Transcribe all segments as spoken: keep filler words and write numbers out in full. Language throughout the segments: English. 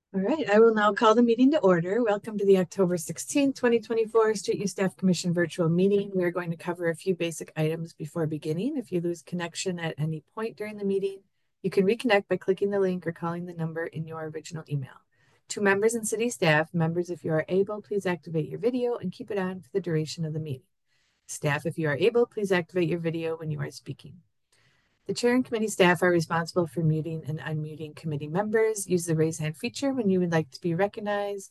All right, I will now call the meeting to order. Welcome to the October sixteenth, twenty twenty-four Street Use Staff Commission virtual meeting. We are going to cover a few basic items before beginning. If you lose connection at any point during the meeting, you can reconnect by clicking the link or calling the number in your original email. To members and city staff, members, if you are able, please activate your video and keep it on for the duration of the meeting. Staff, if you are able, please activate your video when you are speaking. The chair and committee staff are responsible for muting and unmuting committee members. Use the raise hand feature when you would like to be recognized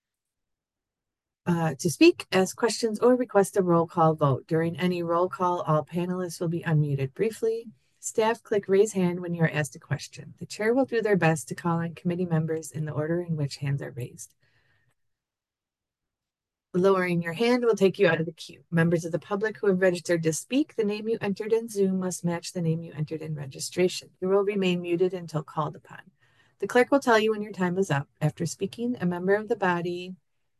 uh, to speak, ask questions, or request a roll call vote. During any roll call, all panelists will be unmuted briefly. Staff, click raise hand when you are asked a question. The chair will do their best to call on committee members in the order in which hands are raised. Lowering your hand will take you out of the queue. Members of the public who have registered to speak, the name you entered in Zoom must match the name you entered in registration. You will remain muted until called upon. The clerk will tell you when your time is up. After speaking, a member of the body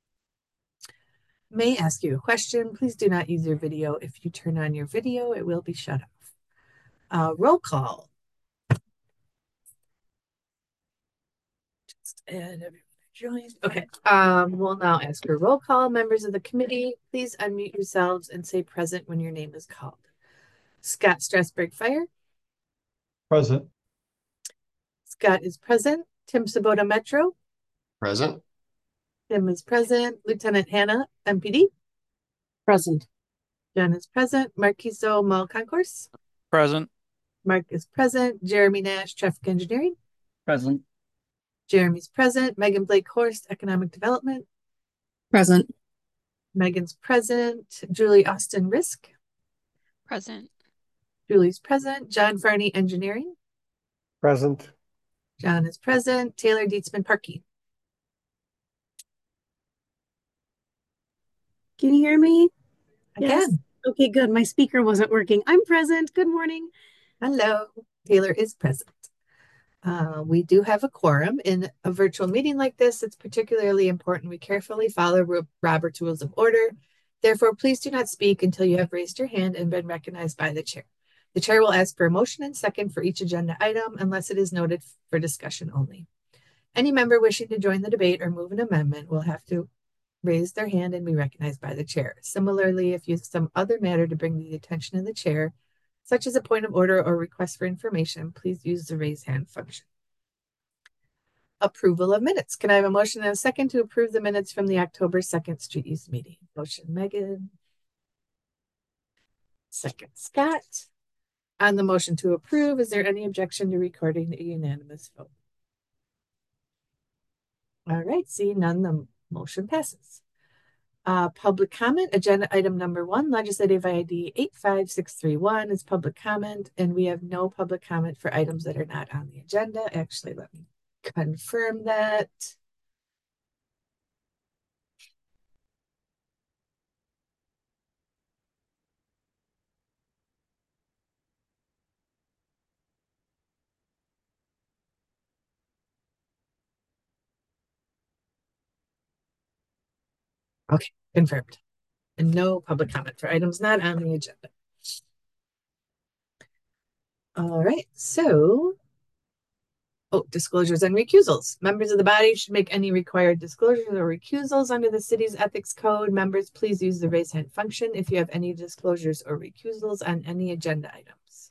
may ask you a question. Please do not use your video. If you turn on your video, it will be shut off. Uh, roll call. Just add everyone joined. Okay. Um, we'll now ask for roll call. Members of the committee, please unmute yourselves and say present when your name is called. Scott Strasburg Fire. Present. Scott is present. Tim Sabota Metro. Present. Tim is present. Lieutenant Hannah, M P D. Present. Jen is present. Marquiso Mall Concourse. Present. Mark is present. Jeremy Nash, Traffic Engineering. Present. Jeremy's present. Megan Blake Horst, Economic Development. Present. Megan's present. Julie Austin Risk. Present. Julie's present. John Farney Engineering. Present. John is present. Taylor Dietzman Parking. Can you hear me? Again. Yes. Okay, good. My speaker wasn't working. I'm present. Good morning. Hello. Taylor is present. Uh, we do have a quorum. In a virtual meeting like this, it's particularly important we carefully follow Robert's Rules of Order. Therefore, please do not speak until you have raised your hand and been recognized by the chair. The chair will ask for a motion and second for each agenda item unless it is noted for discussion only. Any member wishing to join the debate or move an amendment will have to raise their hand and be recognized by the chair. Similarly, if you have some other matter to bring to the attention of the chair, such as a point of order or request for information, please use the raise hand function. Approval of minutes. Can I have a motion and a second to approve the minutes from the October second Street Use meeting? Motion, Megan. Second, Scott. On the motion to approve, is there any objection to recording a unanimous vote? All right, seeing none, the motion passes. Uh, public comment, agenda item number one, legislative I D eight five six three one is public comment, and we have no public comment for items that are not on the agenda. Actually, let me confirm that. Okay, confirmed. And no public comment for items not on the agenda. All right, so, oh, disclosures and recusals. Members of the body should make any required disclosures or recusals under the city's ethics code. Members, please use the raise hand function if you have any disclosures or recusals on any agenda items.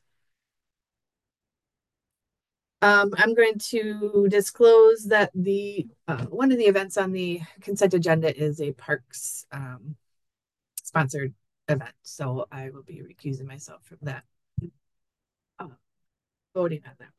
Um, I'm going to disclose that the uh, one of the events on the consent agenda is a parks um, sponsored event, so I will be recusing myself from that. Uh, voting on that.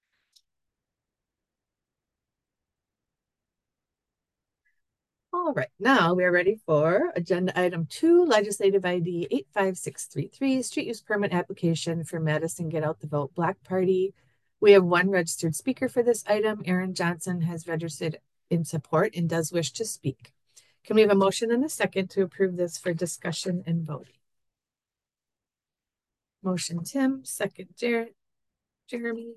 All right, now we are ready for agenda item two, legislative I D eight five six three three, street use permit application for Madison Get Out the Vote Block Party. We have one registered speaker for this item. Aaron Johnson has registered in support and does wish to speak. Can we have a motion and a second to approve this for discussion and voting? Motion, Tim. Second, Jared. Jeremy.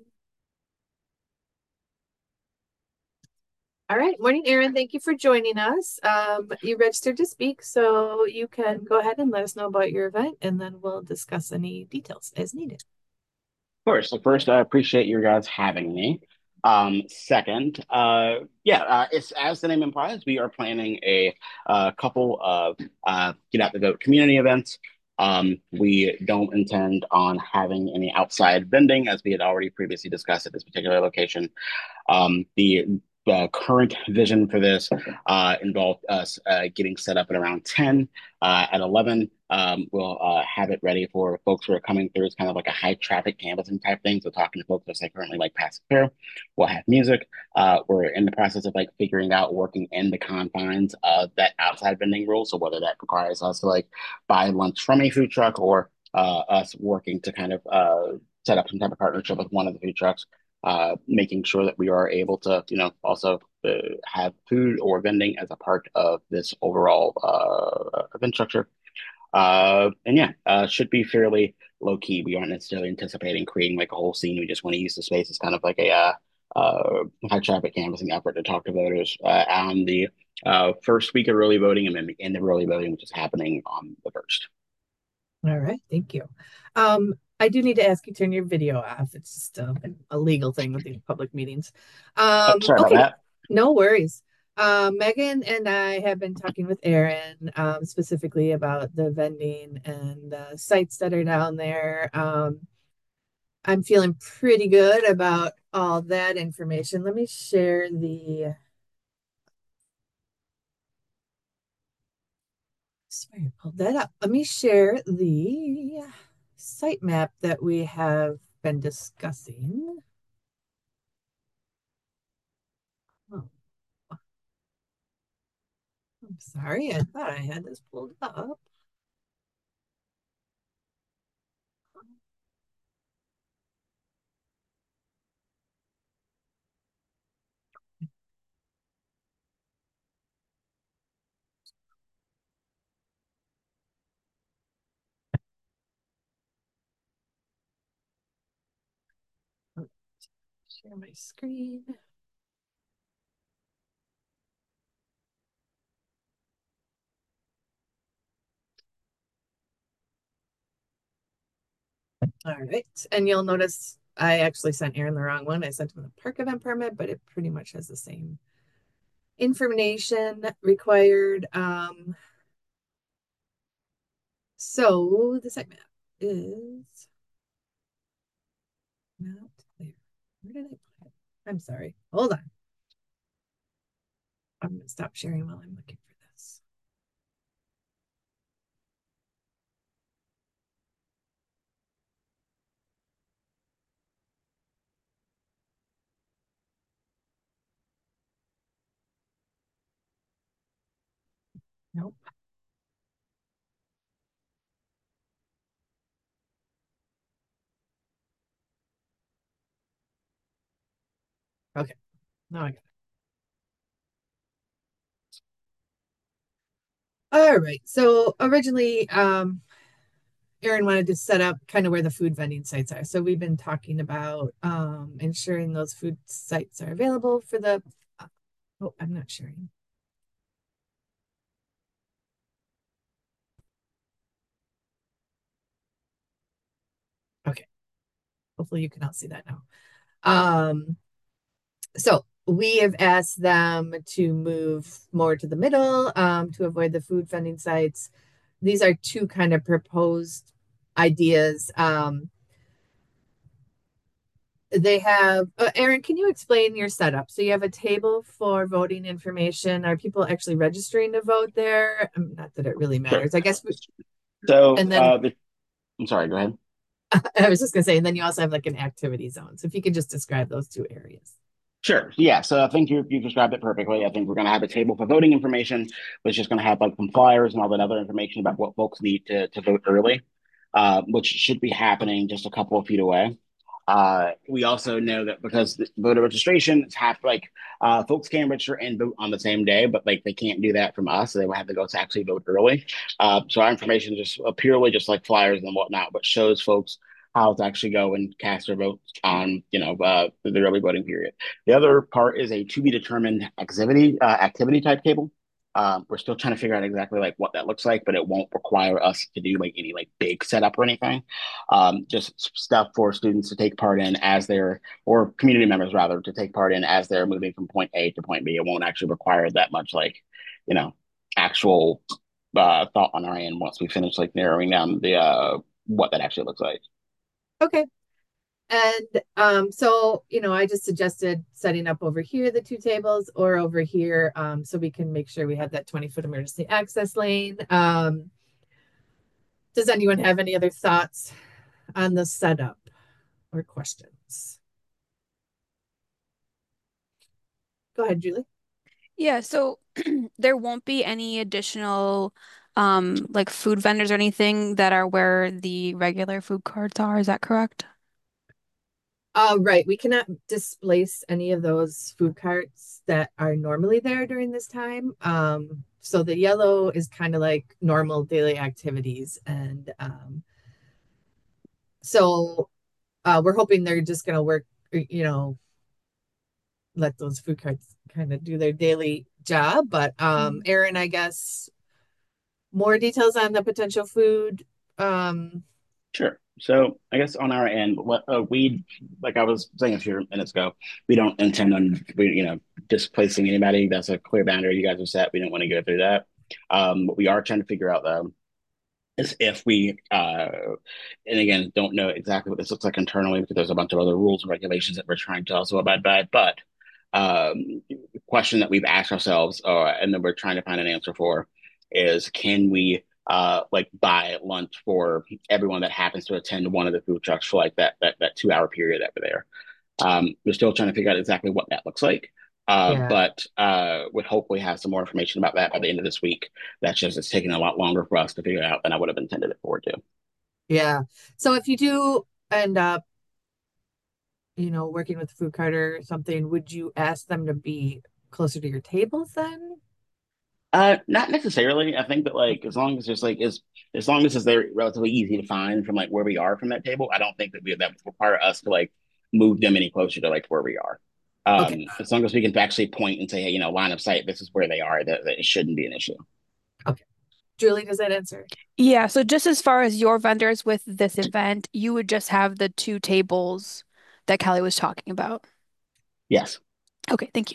All right. Morning, Aaron. Thank you for joining us. Um, you registered to speak, so you can go ahead and let us know about your event, and then we'll discuss any details as needed. Of course. So first, I appreciate you guys having me. Um, second, uh, yeah, uh, it's as the name implies, we are planning a uh, couple of uh, get out the vote community events. Um, we don't intend on having any outside vending, as we had already previously discussed at this particular location. Um, the uh, current vision for this uh, involved us uh, getting set up at around ten. Uh, at eleven, um, we'll uh, have it ready for folks who are coming through. It's kind of like a high traffic canvassing type thing. So talking to folks that's like currently like passing through. We'll have music. Uh, we're in the process of like figuring out working in the confines of that outside vending rule. So whether that requires us to like buy lunch from a food truck or uh, us working to kind of uh, set up some type of partnership with one of the food trucks, uh, making sure that we are able to, you know, also uh, have food or vending as a part of this overall uh, event structure. Uh, and yeah, uh, should be fairly low key. We aren't necessarily anticipating creating like a whole scene. We just want to use the space as kind of like a uh, uh, high traffic canvassing effort to talk to voters uh, on the uh, first week of early voting and then the end of early voting, which is happening on the first. All right, thank you. Um, I do need to ask you to turn your video off. It's just a, a legal thing with these public meetings. Oh, Um, sorry about okay, that. no worries. Um, Megan and I have been talking with Aaron um, specifically about the vending and the sites that are down there. Um, I'm feeling pretty good about all that information. Let me share the, sorry, I pulled that up. Let me share the site map that we have been discussing. Oh, I'm sorry. I thought I had this pulled up. Share my screen. All right. And you'll notice I actually sent Aaron the wrong one. I sent him the park event permit, but it pretty much has the same information required. Um, so the site map is not there. Where did I put it? I'm sorry. Hold on. I'm going to stop sharing while I'm looking for this. Nope. Okay. Now I got it. All right. So originally, um, Aaron wanted to set up kind of where the food vending sites are. So we've been talking about um, ensuring those food sites are available for the. Uh, oh, I'm not sharing. Okay. Hopefully you can all see that now. Um, so we have asked them to move more to the middle um, to avoid the food vending sites. These are two kind of proposed ideas. Um, they have, uh, Aaron, can you explain your setup? So you have a table for voting information. Are people actually registering to vote there? Um, not that it really Sure. matters. I guess, we, So, and then uh, the, I'm sorry, go ahead. I was just going to say, and then you also have like an activity zone. So if you could just describe those two areas. Sure. Yeah. So I think you you described it perfectly. I think we're going to have a table for voting information, which is going to have like some flyers and all that other information about what folks need to to vote early, uh, which should be happening just a couple of feet away. Uh, we also know that because the voter registration is half like uh, folks can register and vote on the same day, but like they can't do that from us. So they will have to go to actually vote early. Uh, so our information is just uh, purely just like flyers and whatnot, but shows folks how to actually go and cast their votes on, you know, uh, the early voting period. The other part is a to be determined activity uh, activity type table. Um, we're still trying to figure out exactly like what that looks like, but it won't require us to do like any like big setup or anything. Um, just stuff for students to take part in as they're, or community members rather, to take part in as they're moving from point A to point B. It won't actually require that much like, you know, actual uh, thought on our end once we finish like narrowing down the uh, what that actually looks like. Okay. And um, so, you know, I just suggested setting up over here the two tables or over here um, so we can make sure we have that twenty foot emergency access lane. Um, does anyone have any other thoughts on the setup or questions? Go ahead, Julie. Yeah, so there won't be any additional um like food vendors or anything that are where the regular food carts are, is that correct? Uh, right. We cannot displace any of those food carts that are normally there during this time. Um, so the yellow is kind of like normal daily activities. And um, so uh, we're hoping they're just going to work, you know, let those food carts kind of do their daily job. But um, Mhm. Aaron, I guess more details on the potential food. Um, Sure. So I guess on our end, what uh, we like I was saying a few minutes ago, we don't intend on we, you know displacing anybody. That's a clear boundary you guys have set. We don't want to go through that. Um, what we are trying to figure out though is if we uh, and again don't know exactly what this looks like internally because there's a bunch of other rules and regulations that we're trying to also abide by. But um, the question that we've asked ourselves, uh, and then we're trying to find an answer for, is can we uh like buy lunch for everyone that happens to attend one of the food trucks for like that that that two hour period that we're there. Um, we're still trying to figure out exactly what that looks like. Uh, yeah. but uh, would hopefully have some more information about that by the end of this week. That's just it's taking a lot longer for us to figure out than I would have intended it for to. Yeah. So if you do end up, you know, working with a food cart or something, would you ask them to be closer to your tables then? Uh, not necessarily. I think that like Okay. as long as there's like is as long as it's they're relatively easy to find from like where we are from that table, I don't think that we that would require us to like move them any closer to like where we are. Okay. Um, as long as we can actually point and say, hey, you know, line of sight, this is where they are, that, that it shouldn't be an issue. Okay. Julie, does that answer? Yeah, so just as far as your vendors with this event, you would just have the two tables that Kelly was talking about. Yes. Okay, thank you.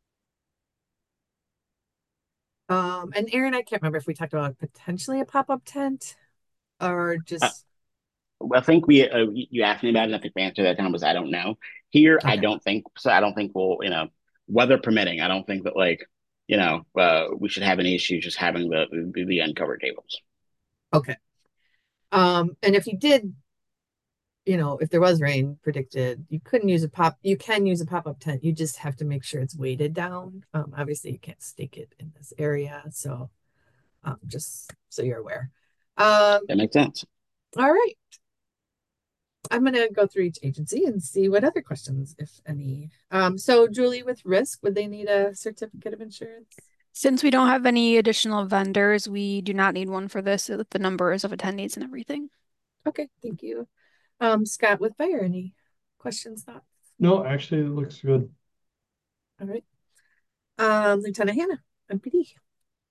Um, and Aaron, I can't remember if we talked about potentially a pop-up tent or Uh, just I think we uh, you asked me about it, and I think the answer that time was I don't know. Here, I okay. don't think so. I don't think we'll, you know, weather permitting, I don't think that like, you know, uh, we should have any issues just having the the, the uncovered tables. Okay. Um, and if you did, you know, if there was rain predicted, you couldn't use a pop, you can use a pop-up tent. You just have to make sure it's weighted down. Um, obviously you can't stake it in this area. So um, just so you're aware. Um, That makes sense. all right. I'm going to go through each agency and see what other questions, if any. Um, so, Julie, with risk, would they need a certificate of insurance? Since we don't have any additional vendors, we do not need one for this with the numbers of attendees and everything. Okay, thank you. Um, Scott, with fire, any questions, thoughts? No, actually, it looks good. All right. Um, Lieutenant Hannah, M P D.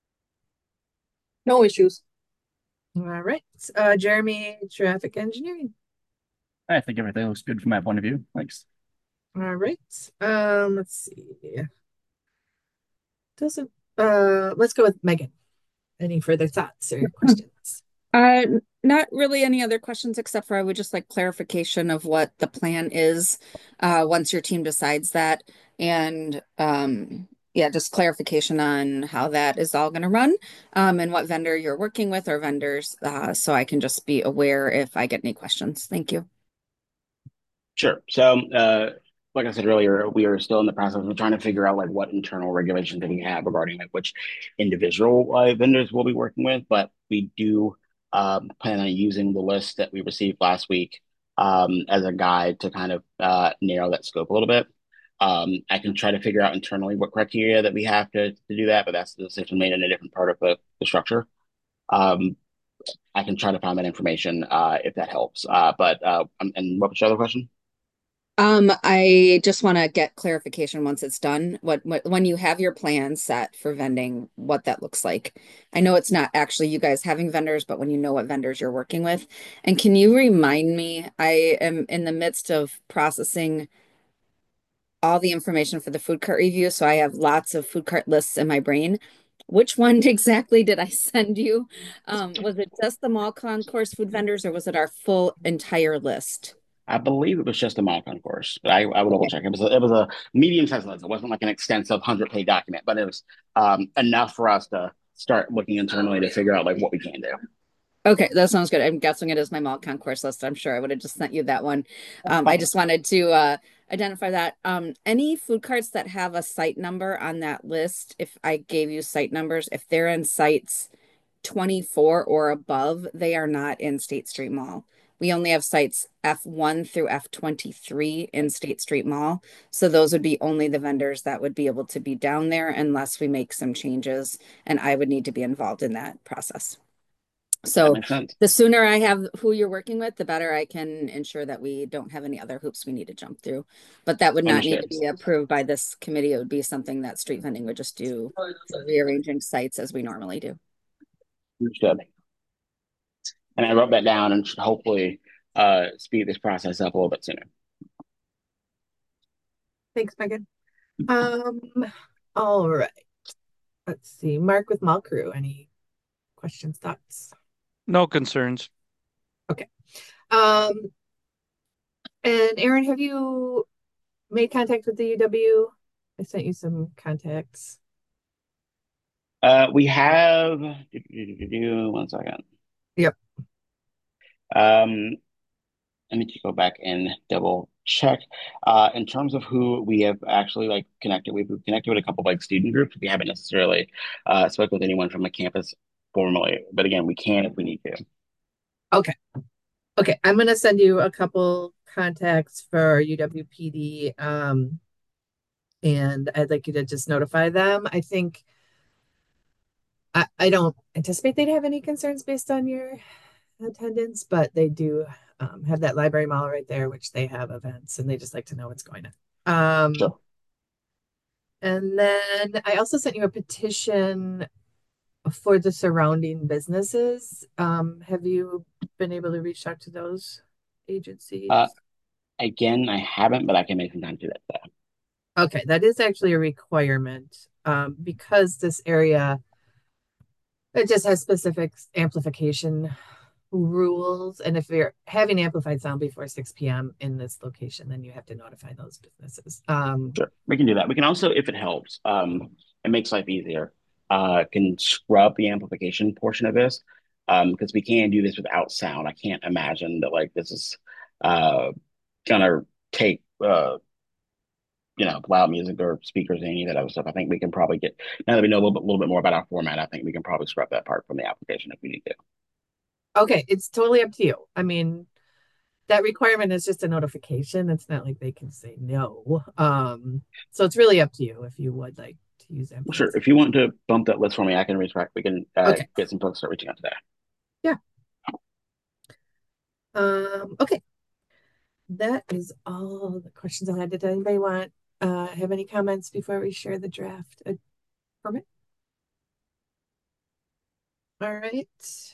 No issues. All right. Uh, Jeremy, traffic engineering. I think everything looks good from my point of view. Thanks. All right. Um, let's see. Doesn't uh let's go with Megan. Any further thoughts or questions? Uh, not really any other questions except for I would just like clarification of what the plan is uh, once your team decides that. And um, yeah, just clarification on how that is all going to run um, and what vendor you're working with or vendors uh, so I can just be aware if I get any questions. Thank you. Sure. So, uh, like I said earlier, we are still in the process of trying to figure out like what internal regulations that we have regarding like which individual uh, vendors we'll be working with. But we do um, plan on using the list that we received last week um, as a guide to kind of uh, narrow that scope a little bit. Um, I can try to figure out internally what criteria that we have to, to do that, but that's the decision made in a different part of the, the structure. Um, I can try to find that information uh, if that helps. Uh, but uh, um, and what was your other question? Um, I just want to get clarification once it's done. What, what when you have your plan set for vending, what that looks like. I know it's not actually you guys having vendors, but when you know what vendors you're working with. And can you remind me, I am in the midst of processing all the information for the food cart review, so I have lots of food cart lists in my brain. Which one exactly did I send you? Um, was it just the mall concourse food vendors, or was it our full entire list? I believe it was just a mock concourse, but I, I would double check. It was a, it was a medium sized list. It wasn't like an extensive hundred page document, but it was um, enough for us to start looking internally to figure out like what we can do. Okay, that sounds good. I'm guessing it is my mall concourse list. I'm sure I would have just sent you that one. Um, I just wanted to uh, identify that. Um, any food carts that have a site number on that list, if I gave you site numbers, if they're in sites twenty-four or above, they are not in State Street Mall. We only have sites F one through F twenty-three in State Street Mall. So those would be only the vendors that would be able to be down there unless we make some changes, and I would need to be involved in that process. That So makes sense. the sooner I have who you're working with, the better I can ensure that we don't have any other hoops we need to jump through. But that would not need to Understood. be approved by this committee. It would be something that street vending would just do for rearranging sites as we normally do. Understood. And I wrote that down and should hopefully uh, speed this process up a little bit sooner. Thanks, Megan. Um, all right. Let's see. Mark with Mall Crew. Any questions, thoughts? No concerns. Okay. Um, and Aaron, have you made contact with the U W? I sent you some contacts. Uh, we have one second. Yep. Um, let me just go back and double check. Uh, in terms of who we have actually like connected, we've connected with a couple of like student groups. We haven't necessarily uh spoke with anyone from the campus formally, but again, we can if we need to. Okay. Okay. I'm gonna send you a couple contacts for U W P D. Um, and I'd like you to just notify them. I think I, I don't anticipate they'd have any concerns based on your attendance, but they do um, have that library mall right there, which they have events and they just like to know what's going on. Um, Sure. And then I also sent you a petition for the surrounding businesses. Um, have you been able to reach out to those agencies? Uh, again, I haven't, but I can make some time to do that. Okay, that is actually a requirement um, because this area it just has specific amplification rules. And if you're having amplified sound before six p m in this location, then you have to notify those businesses. Um, Sure, we can do that. We can also, if it helps, um, it makes life easier, uh, can scrub the amplification portion of this, um, because we can do this without sound. I can't imagine that like this is uh gonna take uh you know loud music or speakers or any of that other stuff. I think we can probably get now that we know a little bit, little bit more about our format. I think we can probably scrub that part from the application if we need to. okay, it's totally up to you. I mean, that requirement is just a notification. It's not like they can say no. Um, so it's really up to you if you would like to use Well, sure, amplified. if you want to bump that list for me, I can reach back. We can uh, Okay. get some folks to start reaching out to that. Yeah. Um, okay. That is all the questions I had. Did anybody want uh have any comments before we share the draft uh, permit? All right.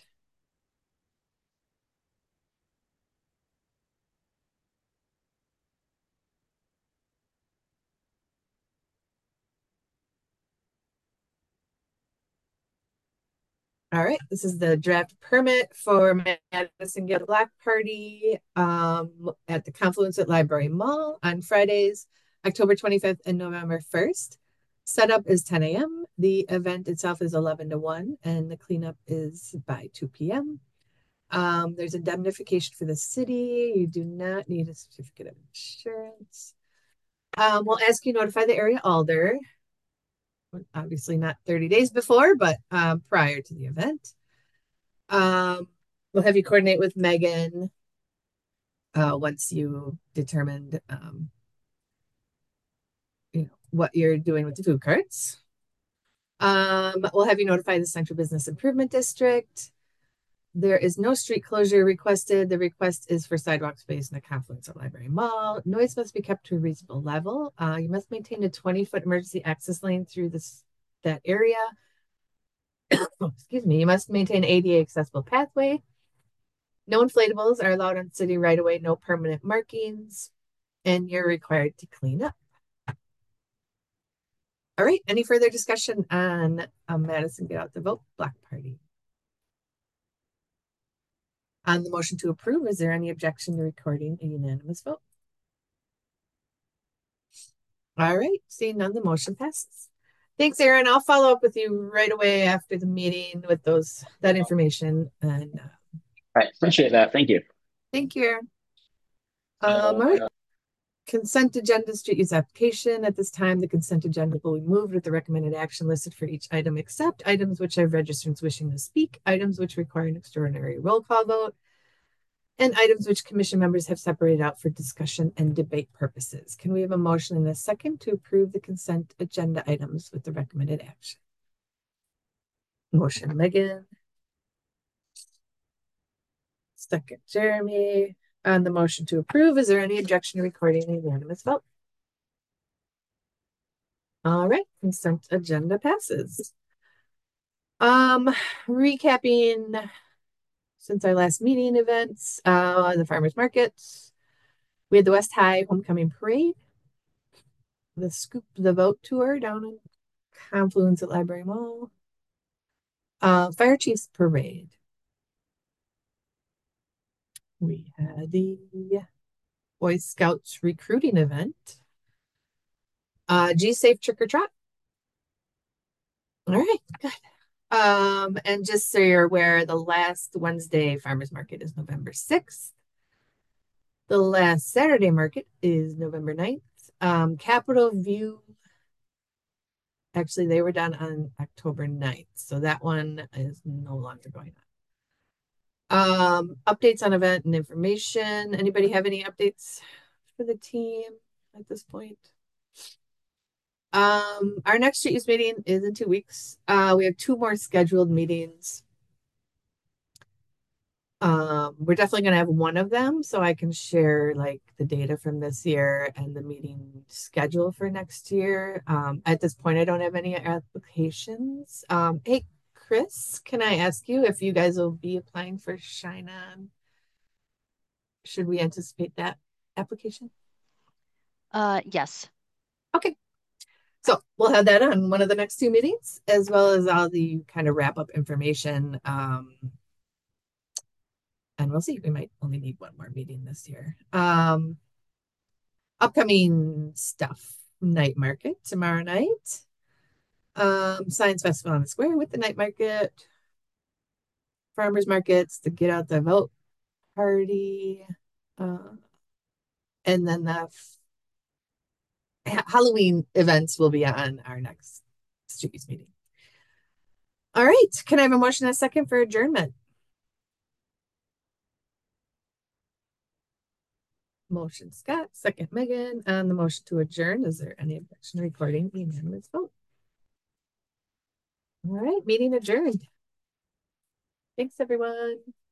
All right, this is the draft permit for Madison Gill Block Party um, at the Confluence at Library Mall on Fridays, October twenty-fifth and November first. Setup is ten a m The event itself is eleven to one, and the cleanup is by two p m Um, there's indemnification for the city. You do not need a certificate of insurance. Um, we'll ask you notify the area alder, obviously not thirty days before, but um, prior to the event. Um, we'll have you coordinate with Megan uh, once you determined um, you know what you're doing with the food carts. Um, we'll have you notify the Central Business Improvement District. There is no street closure requested. The request is for sidewalk space in the confluence at Library Mall. Noise must be kept to a reasonable level. Uh, you must maintain a twenty foot emergency access lane through this that area. Oh, excuse me. You must maintain A D A accessible pathway. No inflatables are allowed on city right away. No permanent markings, and you're required to clean up. All right. Any further discussion on um, Madison Get Out the Vote Block Party? On the motion to approve, is there any objection to recording a unanimous vote? All right, seeing none, the motion passes. Thanks, Erin. I'll follow up with you right away after the meeting with those that information. And uh, All right, appreciate that. Thank you. thank you, Erin. Um, all right. Consent agenda street use application. At this time, the consent agenda will be moved with the recommended action listed for each item, except items which have registrants wishing to speak, items which require an extraordinary roll call vote, and items which commission members have separated out for discussion and debate purposes. Can we have a motion and a second to approve the consent agenda items with the recommended action? Motion, Megan. Second, Jeremy. On the motion to approve, is there any objection to recording a unanimous vote? All right, consent agenda passes. Um, recapping since our last meeting events, uh, the farmers markets. We had the West High Homecoming Parade, the Scoop the Vote tour down in Confluence at Library Mall, uh, Fire Chiefs Parade. We had the Boy Scouts recruiting event, uh, G-Safe Trick or Trot. All right, good. Um, and just so you're aware, the last Wednesday farmers market is November sixth. The last Saturday market is November ninth. Um, Capitol View, actually, they were done on October ninth, so that one is no longer going on. Um, updates on event and information. Anybody have any updates for the team at this point? Um, our next street use meeting is in two weeks. Uh, we have two more scheduled meetings. Um, we're definitely going to have one of them so I can share like the data from this year and the meeting schedule for next year. Um, at this point, I don't have any applications. Um, hey, Chris, can I ask you if you guys will be applying for Shine On? Should we anticipate that application? Uh, yes. Okay. So we'll have that on one of the next two meetings, as well as all the kind of wrap up information. Um, and we'll see. We might only need one more meeting this year. Um, upcoming stuff. Night market tomorrow night. Um, Science Festival on the Square with the night market. Farmers markets, the Get Out the Vote party. Uh, and then the Halloween events will be on our next street use meeting. All right. Can I have a motion and a second for adjournment? Motion Scott, second Megan. On the motion to adjourn, is there any objection to recording the unanimous vote? All right, meeting adjourned. Thanks, everyone.